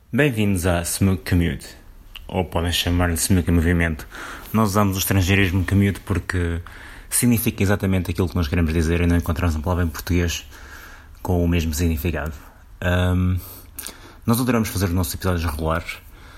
Bem-vindos à Smooth Commute, ou podem chamar-lhe Smooth Movimento. Nós usamos o estrangeirismo commute porque significa exatamente aquilo que nós queremos dizer e não encontramos uma palavra em português com o mesmo significado. Nós adoramos fazer os nossos episódios regulares,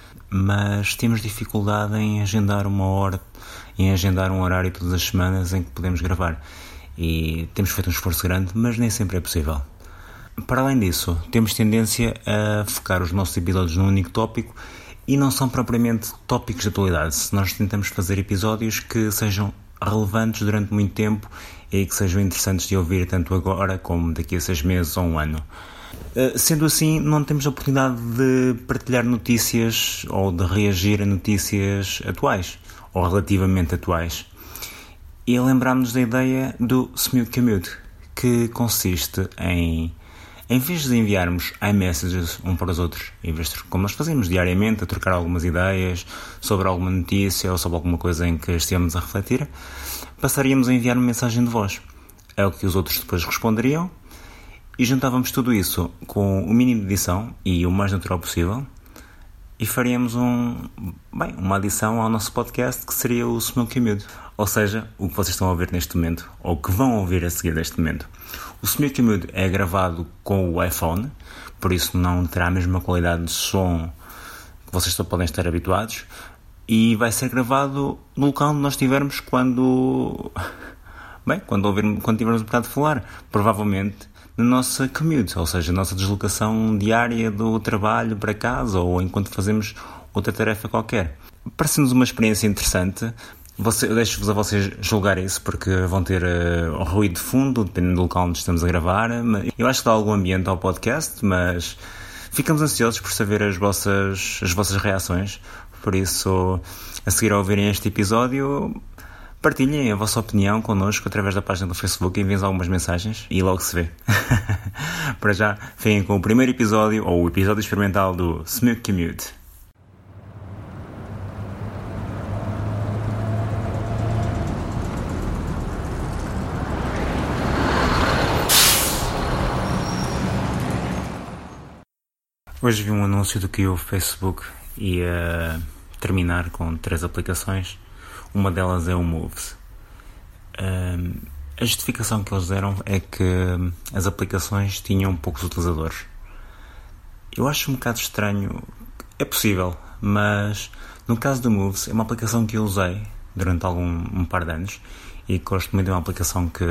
mas temos dificuldade em agendar uma hora, em agendar um horário todas as semanas em que podemos gravar. E temos feito um esforço grande, mas nem sempre é possível. Para além disso, temos tendência a focar os nossos episódios num único tópico e não são propriamente tópicos de atualidade. Se nós tentamos fazer episódios que sejam relevantes durante muito tempo e que sejam interessantes de ouvir tanto agora como daqui a 6 meses ou um ano. Sendo assim, não temos a oportunidade de partilhar notícias ou de reagir a notícias atuais ou relativamente atuais. E lembrámos da ideia do Smooth Commute, que consiste em vez de enviarmos iMessages um para os outros, em vez de, como nós fazemos diariamente, a trocar algumas ideias sobre alguma notícia ou sobre alguma coisa em que estejamos a refletir, passaríamos a enviar uma mensagem de voz. É o que os outros depois responderiam e juntávamos tudo isso com o mínimo de edição e o mais natural possível e faríamos uma adição ao nosso podcast que seria o Smooth Commute. Ou seja, o que vocês estão a ouvir neste momento, ou que vão ouvir a seguir neste momento. O Smooth Commute é gravado com o iPhone, por isso não terá a mesma qualidade de som que vocês só podem estar habituados, e vai ser gravado no local onde nós estivermos quando tivermos um bocado de falar, provavelmente na nossa commute, ou seja, a nossa deslocação diária do trabalho para casa ou enquanto fazemos outra tarefa qualquer. Parece-nos uma experiência interessante. Eu deixo-vos a vocês julgar isso, porque vão ter ruído de fundo, dependendo do local onde estamos a gravar. Eu acho que dá algum ambiente ao podcast, mas ficamos ansiosos por saber as vossas reações. Por isso, a seguir a ouvirem este episódio, partilhem a vossa opinião connosco através da página do Facebook, enviem algumas mensagens e logo se vê. Para já, fiquem com o primeiro episódio, ou o episódio experimental do Smooth Commute. Hoje vi um anúncio do que o Facebook ia terminar com 3 aplicações. Uma delas é o Moves. A justificação que eles deram é que as aplicações tinham poucos utilizadores. Eu acho um bocado estranho. É possível, mas no caso do Moves é uma aplicação que eu usei durante um par de anos e gosto muito de uma aplicação que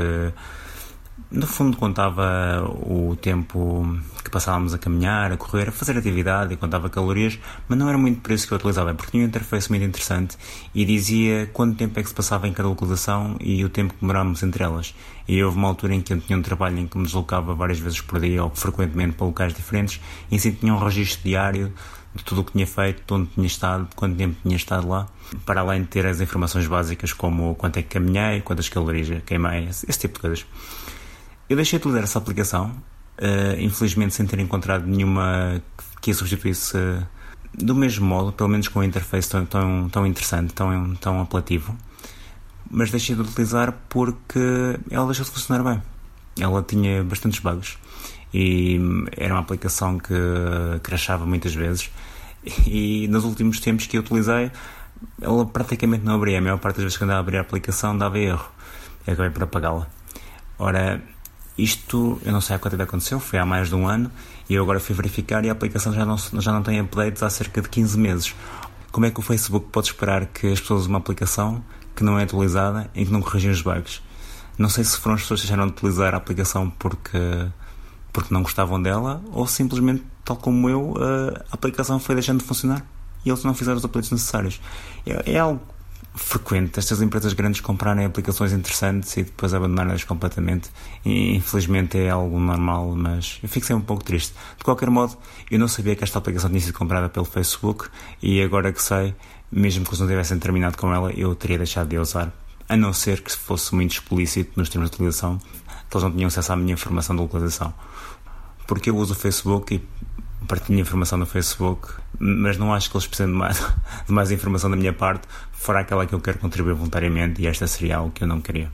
no fundo contava o tempo que passávamos a caminhar, a correr, a fazer atividade e contava calorias, mas não era muito por isso que eu utilizava, porque tinha um interface muito interessante e dizia quanto tempo é que se passava em cada localização e o tempo que demorávamos entre elas. E houve uma altura em que eu tinha um trabalho em que me deslocava várias vezes por dia ou frequentemente para locais diferentes e assim tinha um registro diário de tudo o que tinha feito, de onde tinha estado, de quanto tempo tinha estado lá, para além de ter as informações básicas como quanto é que caminhei, quantas calorias queimei, esse tipo de coisas. Eu deixei de utilizar essa aplicação, infelizmente sem ter encontrado nenhuma que a substituísse do mesmo modo, pelo menos com um interface tão interessante, tão apelativo. Mas deixei de utilizar porque ela deixou de funcionar bem. Ela tinha bastantes bugs e era uma aplicação que crashava muitas vezes e nos últimos tempos que eu utilizei ela praticamente não abria. A maior parte das vezes que andava a abrir a aplicação dava erro e acabei por apagá-la. Ora, isto, eu não sei há quanto tempo aconteceu, foi há mais de um ano e eu agora fui verificar e a aplicação já não tem updates há cerca de 15 meses. Como é que o Facebook pode esperar que as pessoas usem uma aplicação que não é atualizada e que não corrigem os bugs? Não sei se foram as pessoas que deixaram de utilizar a aplicação porque não gostavam dela ou simplesmente, tal como eu, a aplicação foi deixando de funcionar e eles não fizeram os updates necessários. É algo frequente estas empresas grandes comprarem aplicações interessantes e depois abandonarem-nas completamente e infelizmente é algo normal, mas eu fico sempre um pouco triste. De qualquer modo, eu não sabia que esta aplicação tinha sido comprada pelo Facebook e agora que sei, mesmo que eles não tivessem terminado com ela, eu teria deixado de a usar, a não ser que fosse muito explícito nos termos de utilização que eles não tinham acesso à minha informação de localização, porque eu uso o Facebook e partilho informação no Facebook, mas não acho que eles precisem de mais informação da minha parte, fora aquela que eu quero contribuir voluntariamente, e esta seria algo que eu não queria.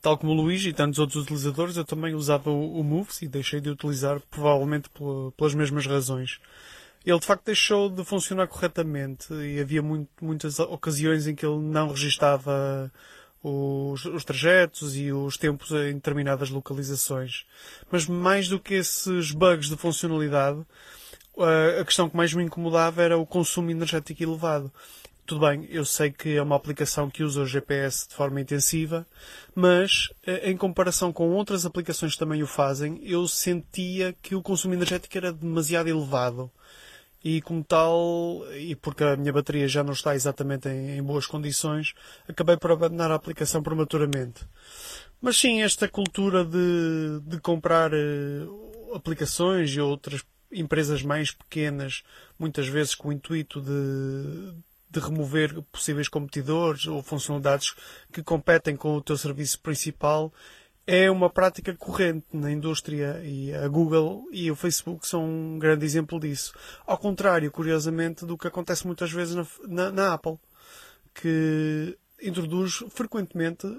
tal como o Luís e tantos outros utilizadores, eu também usava o Moves e deixei de utilizar provavelmente pelas mesmas razões. Ele de facto deixou de funcionar corretamente e havia muitas ocasiões em que ele não registava os trajetos e os tempos em determinadas localizações. Mas mais do que esses bugs de funcionalidade, a questão que mais me incomodava era o consumo energético elevado. Tudo bem, eu sei que é uma aplicação que usa o GPS de forma intensiva, mas em comparação com outras aplicações que também o fazem, eu sentia que o consumo energético era demasiado elevado. E como tal, e porque a minha bateria já não está exatamente em boas condições, acabei por abandonar a aplicação prematuramente. Mas sim, esta cultura de comprar aplicações e outras empresas mais pequenas, muitas vezes com o intuito de remover possíveis competidores ou funcionalidades que competem com o teu serviço principal, é uma prática corrente na indústria, e a Google e o Facebook são um grande exemplo disso. Ao contrário, curiosamente, do que acontece muitas vezes na Apple, que introduz frequentemente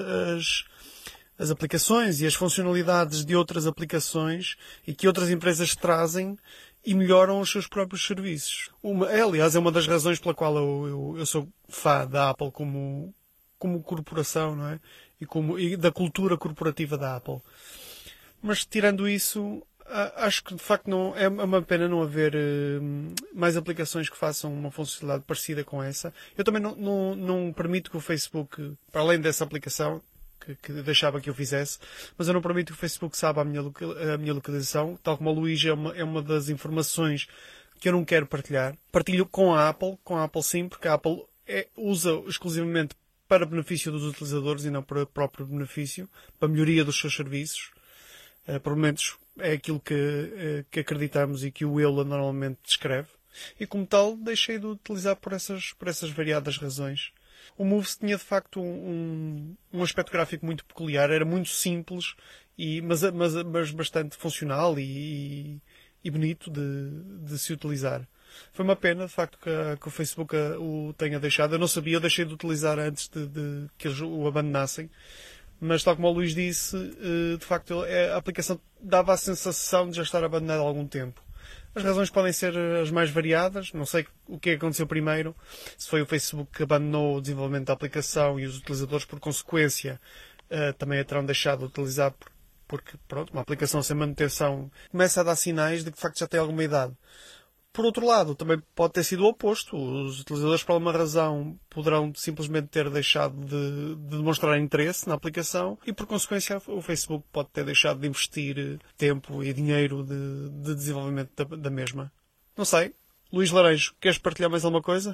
as aplicações e as funcionalidades de outras aplicações e que outras empresas trazem e melhoram os seus próprios serviços. Aliás, é uma das razões pela qual eu sou fã da Apple como corporação, não é? E da cultura corporativa da Apple. Mas tirando isso, acho que de facto não é uma pena não haver mais aplicações que façam uma funcionalidade parecida com essa. Eu também não permito que o Facebook, para além dessa aplicação que deixava que eu fizesse, mas eu não permito que o Facebook saiba a minha localização, tal como a Luís é uma das informações que eu não quero partilhar. Partilho com a Apple sim, porque a Apple usa exclusivamente para benefício dos utilizadores e não para próprio benefício, para a melhoria dos seus serviços. Pelo menos é aquilo que acreditamos e que o Euler normalmente descreve. E como tal, deixei de utilizar por essas variadas razões. O Moves tinha de facto um aspecto gráfico muito peculiar, era muito simples, mas bastante funcional e bonito de se utilizar. Foi uma pena, de facto, que o Facebook o tenha deixado. Eu não sabia, eu deixei de utilizar antes de que eles o abandonassem. Mas, tal como o Luís disse, de facto, a aplicação dava a sensação de já estar abandonada há algum tempo. As razões podem ser as mais variadas. Não sei o que aconteceu primeiro. Se foi o Facebook que abandonou o desenvolvimento da aplicação e os utilizadores, por consequência, também a terão deixado de utilizar porque, pronto, uma aplicação sem manutenção começa a dar sinais de que, de facto, já tem alguma idade. Por outro lado, também pode ter sido o oposto. Os utilizadores, por alguma razão, poderão simplesmente ter deixado de demonstrar interesse na aplicação e, por consequência, o Facebook pode ter deixado de investir tempo e dinheiro de desenvolvimento da mesma. Não sei. Luís Laranjo, queres partilhar mais alguma coisa?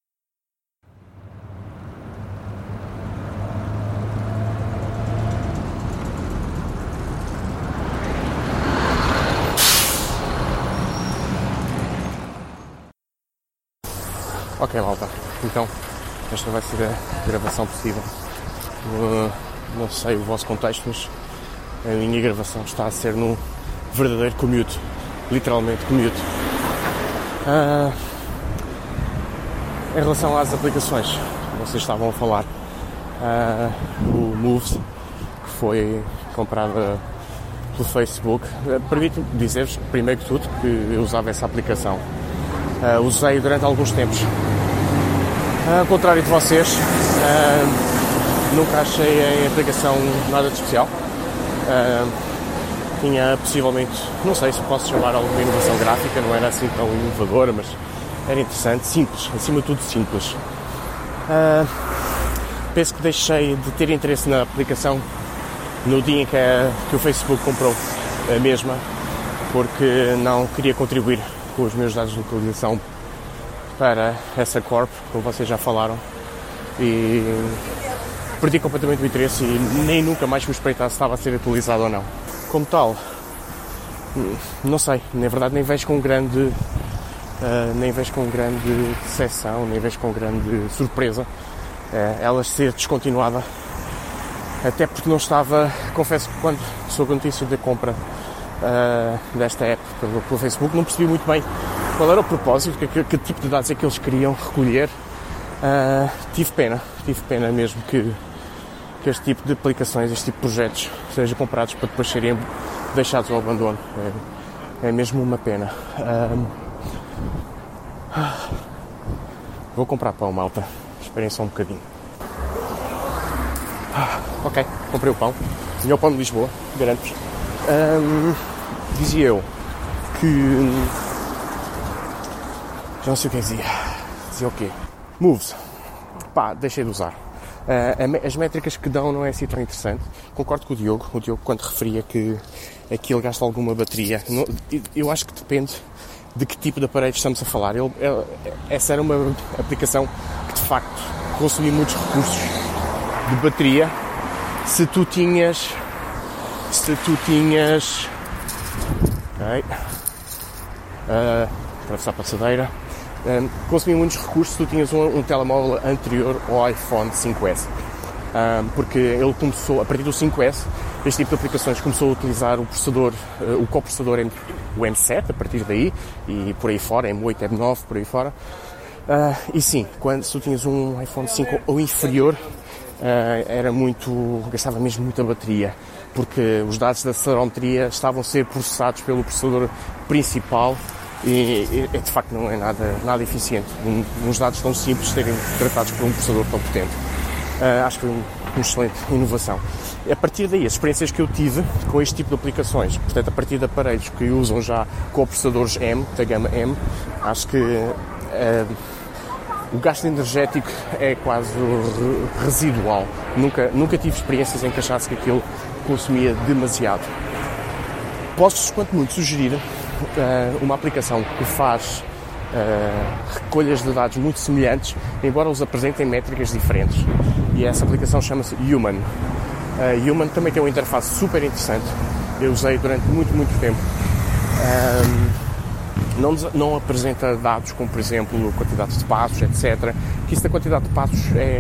Ok, malta, então esta vai ser a gravação possível. Não sei o vosso contexto, mas a minha gravação está a ser num verdadeiro commute, literalmente commute. Em relação às aplicações que vocês estavam a falar, o Moves, que foi comprada pelo Facebook, permite-me dizer-vos, primeiro que tudo, que eu usava essa aplicação. Usei durante alguns tempos. Ao contrário de vocês, nunca achei a aplicação nada de especial. Tinha possivelmente, não sei se posso chamar alguma inovação gráfica, não era assim tão inovadora, mas era interessante, simples, acima de tudo simples. Penso que deixei de ter interesse na aplicação no dia em que o Facebook comprou a mesma, porque não queria contribuir com os meus dados de localização para essa Corp, como vocês já falaram, e perdi completamente o interesse e nem nunca mais fui espreitar se estava a ser atualizado ou não. Como tal, não sei, na verdade nem vejo com grande decepção, nem vejo com grande surpresa ela ser descontinuada, até porque não estava, confesso que quando soube a notícia da compra desta app pelo Facebook, não percebi muito bem qual era o propósito, que tipo de dados é que eles queriam recolher. Tive pena mesmo que que este tipo de aplicações, este tipo de projetos sejam comprados para depois serem deixados ao abandono. É mesmo uma pena. Vou comprar pão, malta. Esperem só um bocadinho. Ok, comprei o pão. Melhor pão de Lisboa, garanto-vos. Dizia eu que... já não sei o que dizia. Dizia o quê? Moves. Deixei de usar. As métricas que dão não é assim tão interessante. Concordo com o Diogo quando referia que aquilo gasta alguma bateria. Eu acho que depende de que tipo de aparelho estamos a falar. Essa era uma aplicação que de facto consumia muitos recursos de bateria. Se tu tinhas atravessar a passadeira, consumia muitos recursos se tu tinhas um telemóvel anterior ao iPhone 5S, porque ele começou, a partir do 5S, este tipo de aplicações começou a utilizar o processador, o coprocessador, o M7, a partir daí, e por aí fora, M8, M9, por aí fora. E sim, se tu tinhas um iPhone 5 ou inferior, gastava mesmo muita bateria, porque os dados da acelerometria estavam a ser processados pelo processador principal e de facto não é nada eficiente. Uns dados tão simples serem tratados por um processador tão potente. Acho que foi uma excelente inovação. A partir daí, as experiências que eu tive com este tipo de aplicações, portanto, a partir de aparelhos que usam já coprocessadores M, da gama M, acho que o gasto energético é quase residual. Nunca tive experiências em que achasse que aquilo consumia demasiado. Posso, quanto muito, sugerir uma aplicação que faz recolhas de dados muito semelhantes, embora os apresentem métricas diferentes. E essa aplicação chama-se Human. Human também tem uma interface super interessante. Eu usei durante muito tempo. Não apresenta dados como, por exemplo, quantidade de passos, etc. Que isso da quantidade de passos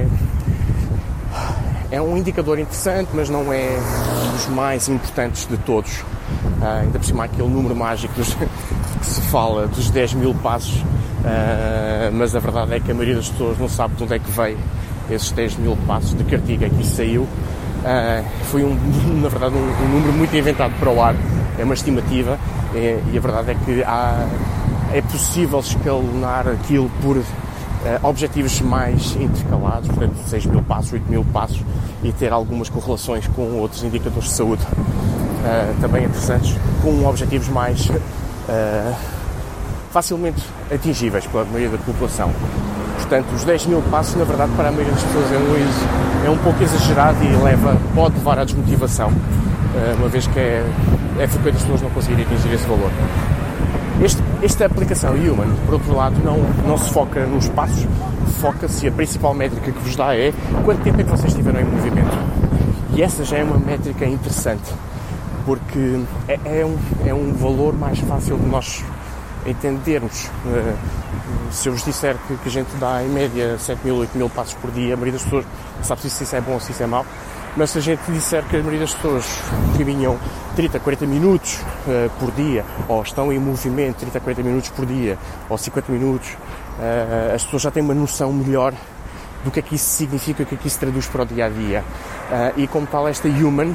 é um indicador interessante, mas não é dos mais importantes de todos. Ainda por cima aquele número mágico que se fala dos 10 mil passos, mas a verdade é que a maioria das pessoas não sabe de onde é que veio esses 10 mil passos, de que artigo é que isso saiu. Foi na verdade um número muito inventado para o ar, é uma estimativa, e a verdade é que é possível escalonar aquilo por objetivos mais intercalados, portanto 6 mil passos, 8 mil passos, e ter algumas correlações com outros indicadores de saúde também interessantes, com objetivos mais facilmente atingíveis pela maioria da população. Portanto, os 10 mil passos, na verdade, para a maioria das pessoas é um pouco exagerado e pode levar à desmotivação, uma vez que é frequente as pessoas não conseguirem atingir esse valor. Esta aplicação Human, por outro lado, não se foca nos passos, foca-se, a principal métrica que vos dá é quanto tempo é que vocês estiveram em movimento. E essa já é uma métrica interessante, porque é um valor mais fácil de nós entendermos. Se eu vos disser que a gente dá em média 7 mil, 8 mil passos por dia, a maioria das pessoas não sabe se isso é bom ou se isso é mau, mas se a gente disser que a maioria das pessoas caminham 30, 40 minutos por dia, ou estão em movimento 30, 40 minutos por dia, ou 50 minutos, as pessoas já têm uma noção melhor do que é que isso significa, o que é que isso traduz para o dia-a-dia. E como tal, esta Human,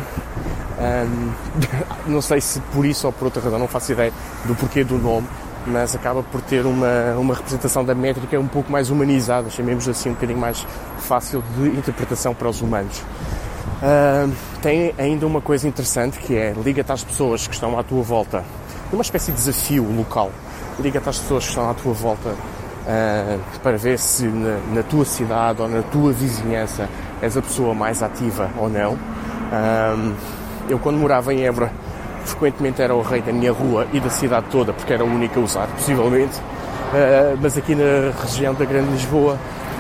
não sei se por isso ou por outra razão, não faço ideia do porquê do nome, mas acaba por ter uma representação da métrica um pouco mais humanizada, chamemos assim, um bocadinho mais fácil de interpretação para os humanos. Tem ainda uma coisa interessante, que é liga-te às pessoas que estão à tua volta, uma espécie de desafio local. Liga-te às pessoas que estão à tua volta para ver se na tua cidade ou na tua vizinhança és a pessoa mais ativa ou não. Eu, quando morava em Évora, frequentemente era o rei da minha rua e da cidade toda, porque era o único a usar, possivelmente. Mas aqui na região da Grande Lisboa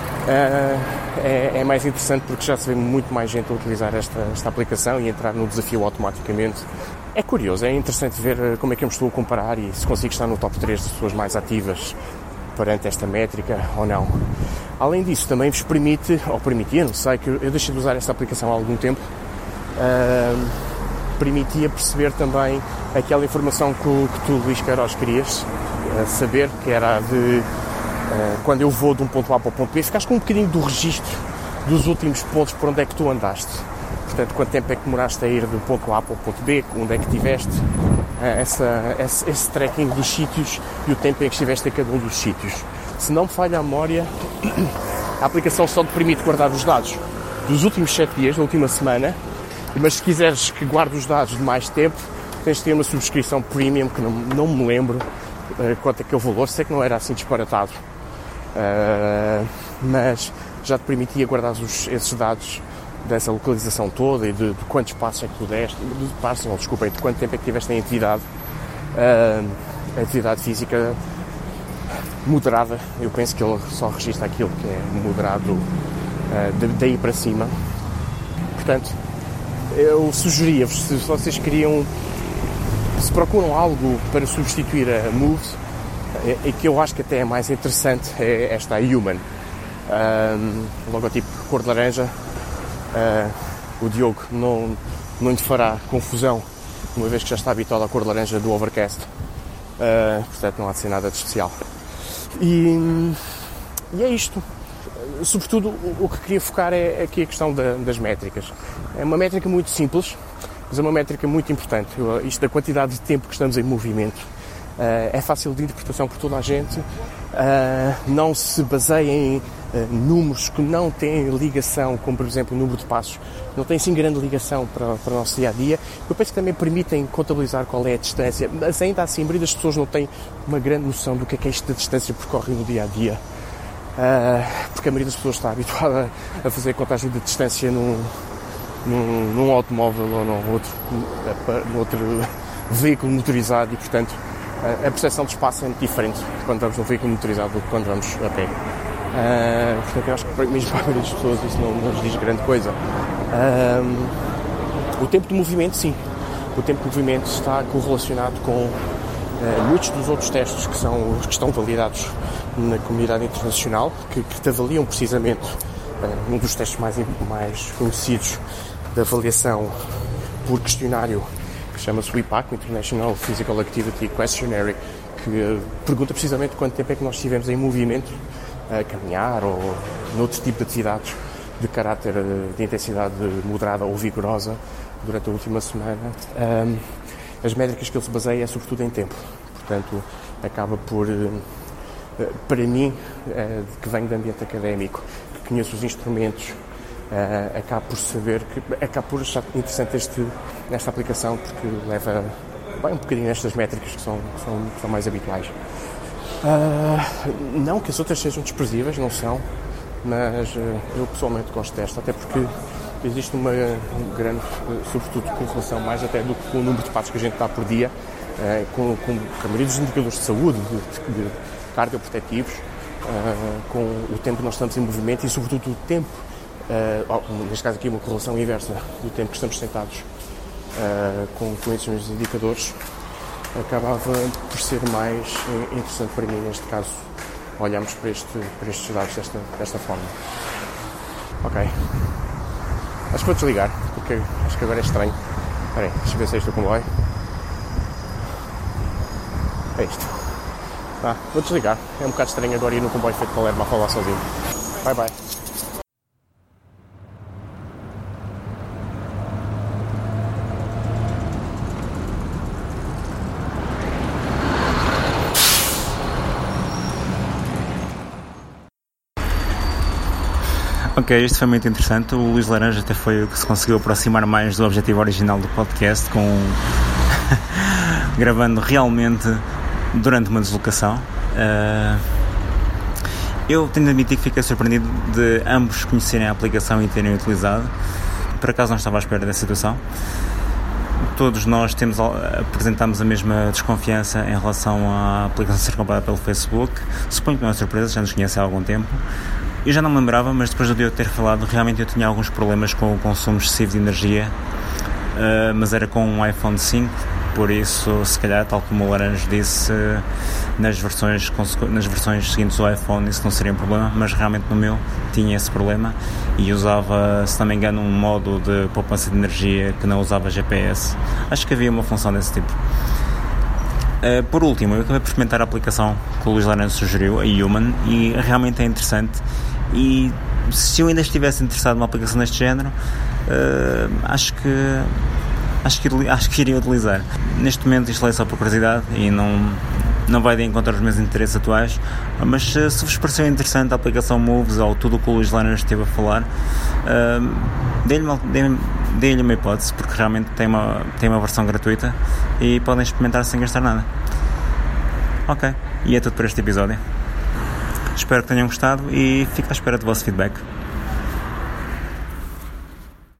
é mais interessante, porque já se vê muito mais gente a utilizar esta aplicação e entrar no desafio automaticamente. É curioso, é interessante ver como é que eu me estou a comparar e se consigo estar no top 3 das pessoas mais ativas perante esta métrica ou não. Além disso, também vos permitia, não sei, que eu deixei de usar esta aplicação há algum tempo, permitia perceber também aquela informação que tu, Luís Queiroz, querias saber, que era de quando eu vou de um ponto A para o ponto B, ficaste com um bocadinho do registro dos últimos pontos por onde é que tu andaste. portanto, quanto tempo é que demoraste a ir do ponto A para o ponto B, onde é que estiveste, esse tracking dos sítios e o tempo em que estiveste a cada um dos sítios. Se não me falha a memória, a aplicação só te permite guardar os dados dos últimos 7 dias, da última semana, mas se quiseres que guarde os dados de mais tempo, tens de ter uma subscrição premium, que não me lembro quanto é que é o valor, sei que não era assim disparatado, mas já te permitia guardar esses dados dessa localização toda e de quantos passos é que tu deste, de quanto tempo é que tiveste em atividade, atividade física moderada. Eu penso que ele só registra aquilo que é moderado daí para cima. Portanto, eu sugeria-vos, se vocês queriam, se procuram algo para substituir a Moves, e que eu acho que até é mais interessante, é esta Human. Logotipo cor de laranja. O Diogo não lhe fará confusão, uma vez que já está habituado à cor de laranja do Overcast, portanto não há de ser nada de especial. E é isto. Sobretudo o que queria focar é aqui a questão das métricas. É uma métrica muito simples, mas é uma métrica muito importante. Isto da quantidade de tempo que estamos em movimento é fácil de interpretação por toda a gente, não se baseia em números que não têm ligação, como por exemplo o número de passos, não tem assim grande ligação para o nosso dia-a-dia. Eu penso que também permitem contabilizar qual é a distância, mas ainda assim a maioria das pessoas não tem uma grande noção do que é esta distância que percorre no dia-a-dia, porque a maioria das pessoas está habituada a fazer contagem de distância num automóvel ou num outro veículo motorizado, e portanto a percepção de espaço é muito diferente quando vamos num veículo motorizado do que quando vamos a pé. Portanto, eu acho que mesmo para a maioria das pessoas isso não nos diz grande coisa. O tempo de movimento, sim. O tempo de movimento está correlacionado com muitos dos outros testes que estão validados na comunidade internacional, que te avaliam precisamente um dos testes mais conhecidos de avaliação por questionário, que chama-se o IPAC, International Physical Activity Questionnaire, que pergunta precisamente quanto tempo é que nós estivemos em movimento, a caminhar ou noutro tipo de atividades de caráter de intensidade moderada ou vigorosa durante a última semana. As métricas que ele se baseia é sobretudo em tempo. Portanto, acaba por, para mim, que venho de ambiente académico, que conheço os instrumentos, acabo por achar interessante esta aplicação, porque leva um bocadinho nestas métricas que são mais habituais. Não que as outras sejam desprezíveis, não são, mas eu pessoalmente gosto desta, até porque existe uma grande, sobretudo, correlação mais até do que com o número de passos que a gente dá por dia, com a maioria dos indicadores de saúde, de cardioprotetivos, com o tempo que nós estamos em movimento e, sobretudo, o tempo, neste caso aqui uma correlação inversa do tempo que estamos sentados com esses indicadores, acabava por ser mais interessante para mim, neste caso, olharmos para estes dados desta forma. Ok. Acho que vou desligar, porque acho que agora é estranho. Espera aí, deixa eu ver se é isto o comboio. É isto. Vou desligar. É um bocado estranho agora ir no comboio feito para Palermo a falar sozinho. Bye bye. Ok, isto foi muito interessante. O Luís Laranja até foi o que se conseguiu aproximar mais do objetivo original do podcast, gravando realmente durante uma deslocação. Eu tenho de admitir que fiquei surpreendido de ambos conhecerem a aplicação e terem utilizado. Por acaso não estava à espera dessa situação. Todos nós apresentamos a mesma desconfiança em relação à aplicação ser comprada pelo Facebook. Suponho que não é surpresa, já nos conhece há algum tempo. Eu já não me lembrava, mas depois de eu ter falado, realmente eu tinha alguns problemas com o consumo excessivo de energia, mas era com um iPhone 5, por isso, se calhar, tal como o Laranja disse, nas versões seguintes do iPhone isso não seria um problema, mas realmente no meu tinha esse problema e usava, se não me engano, um modo de poupança de energia que não usava GPS. Acho que havia uma função desse tipo. Por último, eu acabei por experimentar a aplicação que o Luís Laranja sugeriu, a Human, e realmente é interessante. E se eu ainda estivesse interessado numa aplicação deste género, acho que iria utilizar. Neste momento instalei só por curiosidade e não vai de encontro aos meus interesses atuais, mas se vos pareceu interessante a aplicação Moves ou tudo o que o Luís Lanas esteve a falar, dê-lhe uma hipótese, porque realmente tem uma versão gratuita e podem experimentar sem gastar nada. Ok, e é tudo por este episódio. Espero que tenham gostado e fico à espera do vosso feedback.